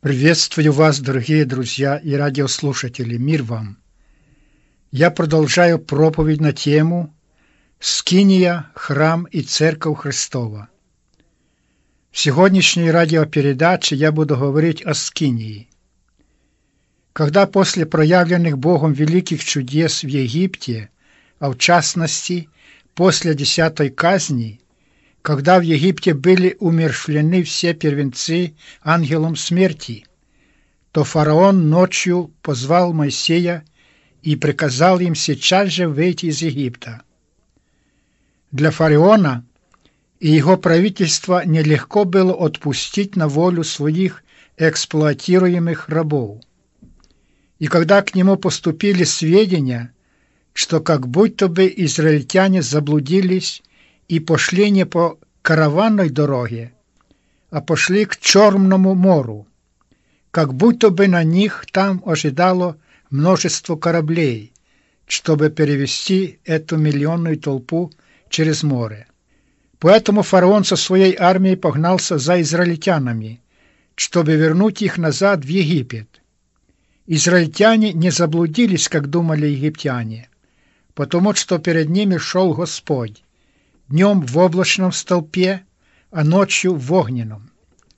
Приветствую вас, дорогие друзья и радиослушатели. Мир вам! Я продолжаю проповедь на тему «Скиния, храм и Церковь Христова». В сегодняшней радиопередаче я буду говорить о Скинии. Когда после проявленных Богом великих чудес в Египте, а в частности после 10-й казни, когда в Египте были умерщвлены все первенцы ангелом смерти, то фараон ночью позвал Моисея и приказал им сейчас же выйти из Египта. Для фараона и его правительства нелегко было отпустить на волю своих эксплуатируемых рабов. И когда к нему поступили сведения, что как будто бы израильтяне заблудились и пошли не по караванной дороге, а пошли к Черному морю, как будто бы на них там ожидало множество кораблей, чтобы перевести эту миллионную толпу через море. Поэтому фараон со своей армией погнался за израильтянами, чтобы вернуть их назад в Египет. Израильтяне не заблудились, как думали египтяне, потому что перед ними шел Господь, днем в облачном столпе, а ночью в огненном.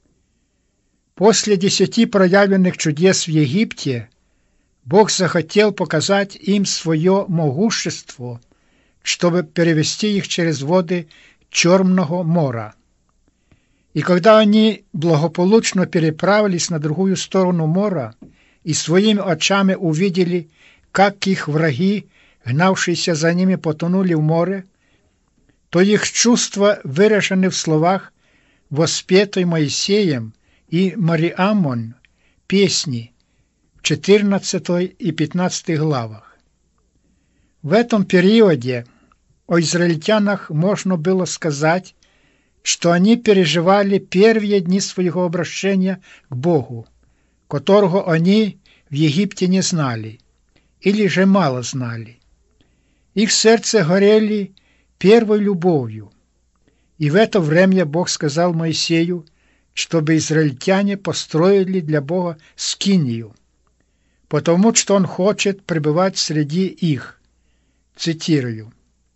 После 10 проявленных чудес в Египте Бог захотел показать им свое могущество, чтобы перевести их через воды Черного моря. И когда они благополучно переправились на другую сторону моря и своими очами увидели, как их враги, гнавшиеся за ними, потонули в море, то их чувства выражены в словах, воспетой Моисеем и Мариамом песни в 14 и 15 главах. В этом периоде о израильтянах можно было сказать, что они переживали первые дни своего обращения к Богу, которого они в Египте не знали или же мало знали. Их сердце горели первой любовью. И в это время Бог сказал Моисею, чтобы израильтяне построили для Бога скинию, потому что Он хочет пребывать среди их. Цитирую.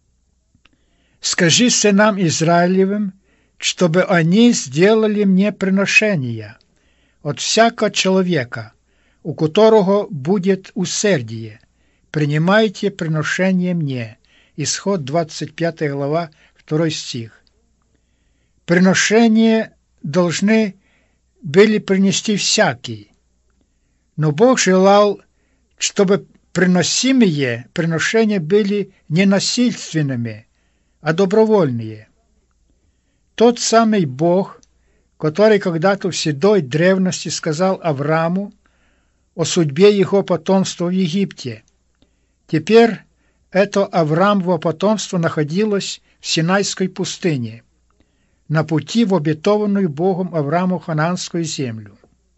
«Скажи сынам Израилевым, чтобы они сделали мне приношения от всякого человека, у которого будет усердие. Принимайте приношение мне». Исход 25 глава, 2 стих. Приношения должны были принести всякий, но Бог желал, чтобы приносимые приношения были не насильственными, а добровольные. Тот самый Бог, который когда-то в седой древности сказал Аврааму о судьбе его потомства в Египте, теперь это Авраамово потомство находилось в Синайской пустыне, на пути в обетованную Богом Аврааму ханаанскую землю.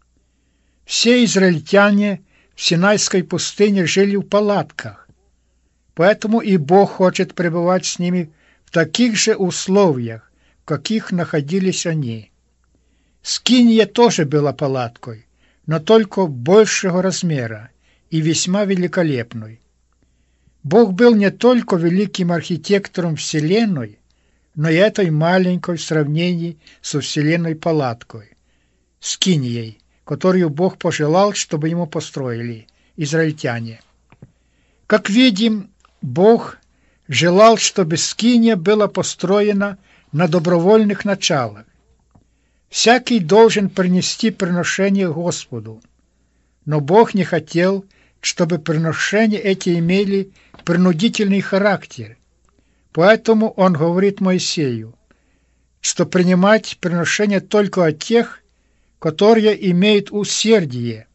Все израильтяне в Синайской пустыне жили в палатках, поэтому и Бог хочет пребывать с ними в таких же условиях, в каких находились они. Скиния тоже была палаткой, но только большего размера и весьма великолепной. Бог был не только великим архитектором Вселенной, но и этой маленькой в сравнении со Вселенной палаткой, скинией, которую Бог пожелал, чтобы ему построили израильтяне. Как видим, Бог желал, чтобы скиния была построена на добровольных началах. Всякий должен принести приношение Господу, но Бог не хотел, чтобы приношения эти имели принудительный характер. Поэтому Он говорит Моисею, что принимать приношения только от тех, которые имеют усердие.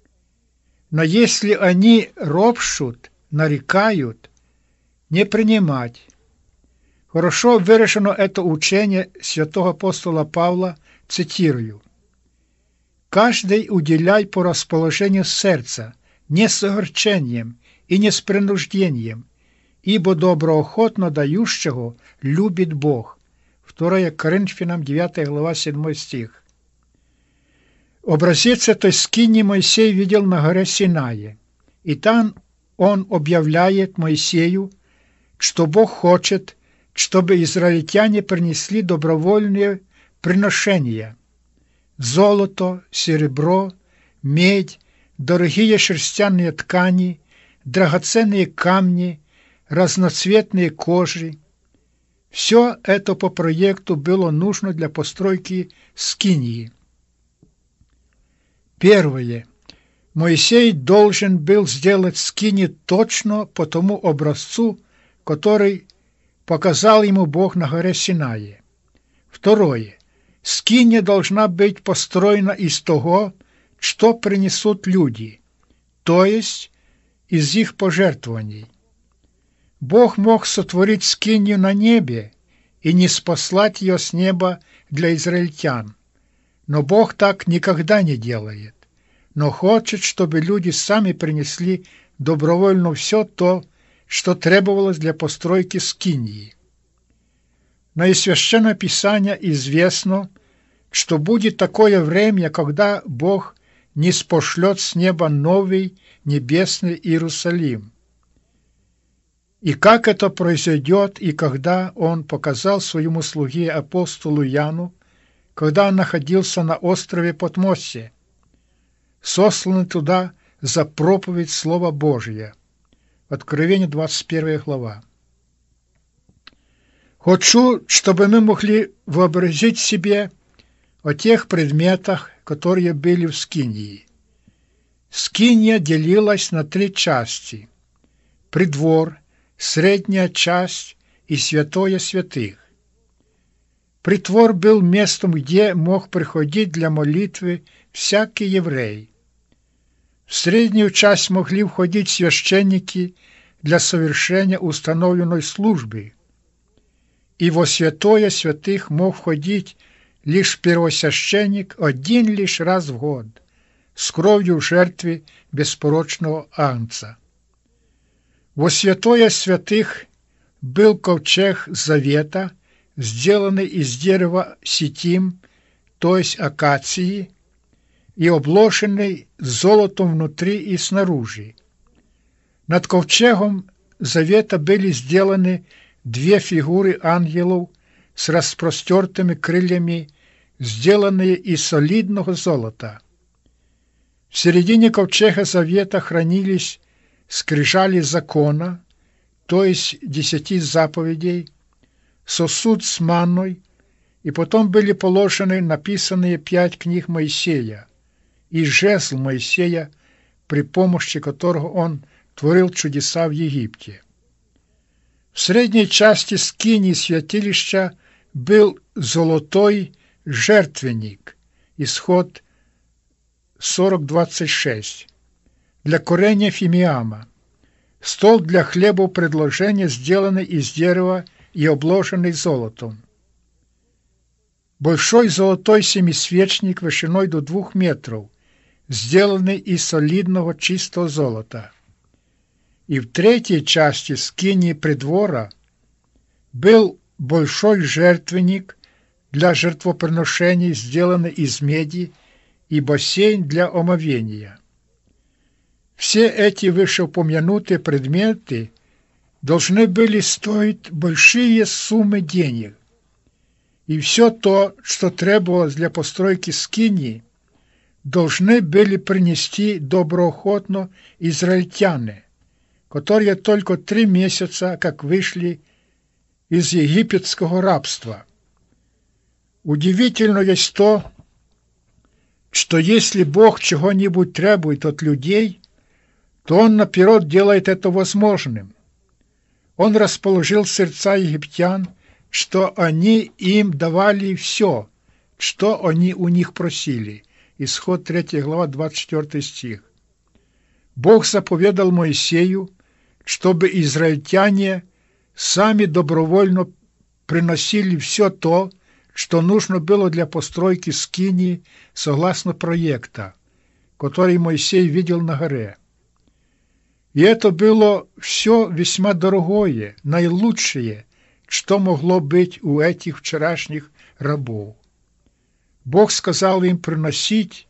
Но если они ропщут, нарекают, не принимать. Хорошо выражено это учение святого апостола Павла, цитирую. «Каждый уделяй по расположению сердца, не с огорчением и не с принуждением, ибо доброохотно дающего любит Бог». 2 Коринфянам 9 глава 7 стих. Образец этой скинии Моисей видел на горе Синае, и там он объявляет Моисею, что Бог хочет, чтобы израильтяне принесли добровольные приношения – золото, серебро, медь, дорогие шерстяные ткани, драгоценные камни, разноцветные кожи. Все это по проекту было нужно для постройки скинии. Первое. Моисей должен был сделать скинию точно по тому образцу, который показал ему Бог на горе Синае. Второе. Скиния должна быть построена из того, что принесут люди, то есть из их пожертвований. Бог мог сотворить скинию на небе и не спаслать ее с неба для израильтян. Но Бог так никогда не делает, но хочет, чтобы люди сами принесли добровольно все то, что требовалось для постройки скинии. Но из Священного Писания известно, что будет такое время, когда Бог ниспошлет с неба новый небесный Иерусалим. И как это произойдет, и когда Он показал своему слуге апостолу Яну, когда он находился на острове Патмосе, сосланный туда за проповедь Слова Божия. Откровение 21 глава. Хочу, чтобы мы могли вообразить себе о тех предметах, которые были в скинии. Скиния делилась на 3 части: придвор, средняя часть и святое святых. Притвор был местом, где мог приходить для молитвы всякий еврей. В среднюю часть могли входить священники для совершения установленной службы, и во святое святых мог входить лишь первосвященник один лишь раз в год с кровью в жертве беспорочного агнца. Во святое святых был ковчег завета, сделанный из дерева ситим, то есть акации, и обложенный золотом внутри и снаружи. Над ковчегом завета были сделаны 2 фигуры ангелов с распростертыми крыльями, сделанные из солидного золота. В середине ковчега завета хранились скрижали закона, то есть 10 заповедей, сосуд с манной, и потом были положены написанные 5 книг Моисея и жезл Моисея, при помощи которого он творил чудеса в Египте. В средней части скинии святилища был золотой жертвенник, Исход 40:26, для курения фимиама, стол для хлебопредложения, сделанный из дерева и обложенный золотом. Большой золотой семисвечник вышиной до 2 метров, сделанный из солидного чистого золота. И в третьей части скинии придвора был большой жертвенник для жертвоприношений, сделанный из меди, и бассейн для омовения. Все эти вышеупомянутые предметы должны были стоить большие суммы денег, и все то, что требовалось для постройки скинии, должны были принести доброохотно израильтяне, которые только 3 месяца как вышли из египетского рабства. Удивительно есть то, что если Бог чего-нибудь требует от людей, то Он наперед делает это возможным. Он расположил сердца египтян, что они им давали все, что они у них просили. Исход 3 глава, 24 стих. Бог заповедал Моисею, чтобы израильтяне сами добровольно приносили все то, что нужно было для постройки скинии согласно проекта, который Моисей видел на горе. И это было все весьма дорогое, наилучшее, что могло быть у этих вчерашних рабов. Бог сказал им приносить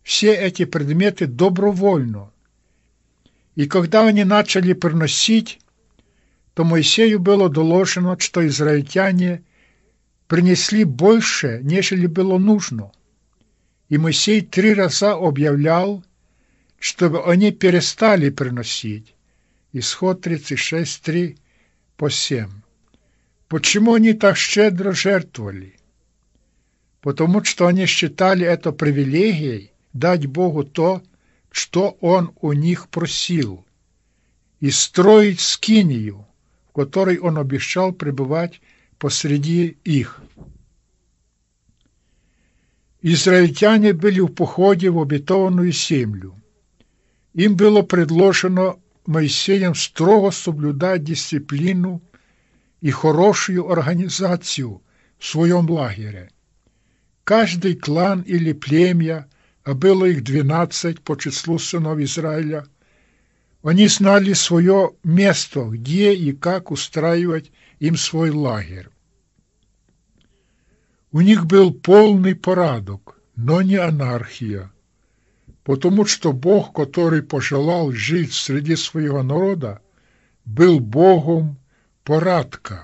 все эти предметы добровольно. И когда они начали приносить, то Моисею было доложено, что израильтяне принесли больше, нежели было нужно. И Моисей 3 раза объявлял, чтобы они перестали приносить. Исход 36, 3 по 7. Почему они так щедро жертвовали? Потому что они считали это привилегией дать Богу то, что Он у них просил, и строить скинию, в которой Он обещал пребывать посреди их. Израильтяне были в походе в обетованную землю. Им было предложено Моисеем строго соблюдать дисциплину и хорошую организацию в своем лагере. Каждый клан или племя, а было их 12 по числу сынов Израиля, они знали свое место, где и как устраивать им свой лагерь. У них был полный порядок, но не анархия, потому что Бог, который пожелал жить среди своего народа, был Богом порядка.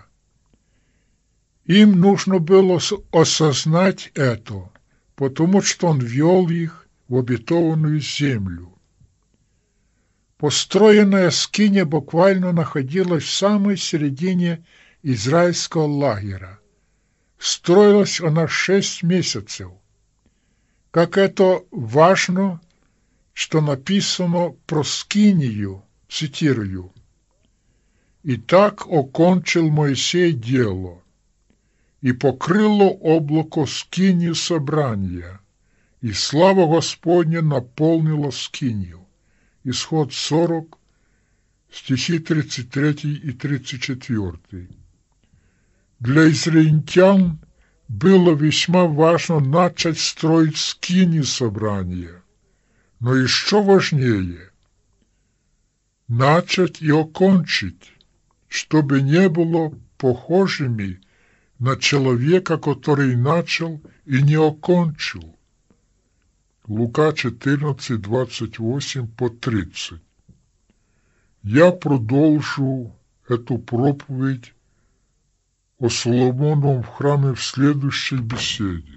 Им нужно было осознать это, потому что Он вел их в обетованную землю. Построенная скиния буквально находилась в самой середине израильского лагеря. Строилась она 6 месяцев. Как это важно, что написано про скинию, цитирую: «И так окончил Моисей дело, и покрыло облако скинию собрания, и слава Господня наполнила скинию». Исход 40, стихи 33 и 34. Для израильтян было весьма важно начать строить скинию собрания, но еще важнее – начать и окончить, чтобы не было похожими на человека, который начал и не окончил. Лука 14, 28 по 30. Я продолжу эту проповедь о Соломоновом храме в следующей беседе.